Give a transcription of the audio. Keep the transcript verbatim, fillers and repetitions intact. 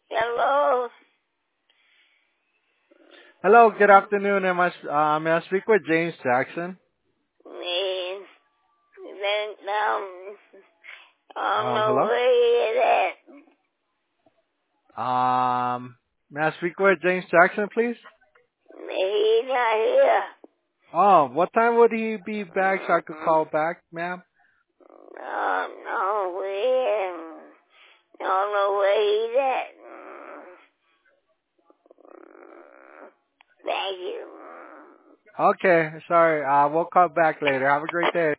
Hello? Hello, good afternoon. Am I, uh, may I speak with James Jackson? Me. Then, um, I don't Um, know hello? where it Um, may I speak with James Jackson, please? is. He's not here. Oh, what time would he be back so I could call back, ma'am? I don't know where. I don't know where he's at. Thank you. Okay, sorry. Uh, we'll call back later. Have a great day.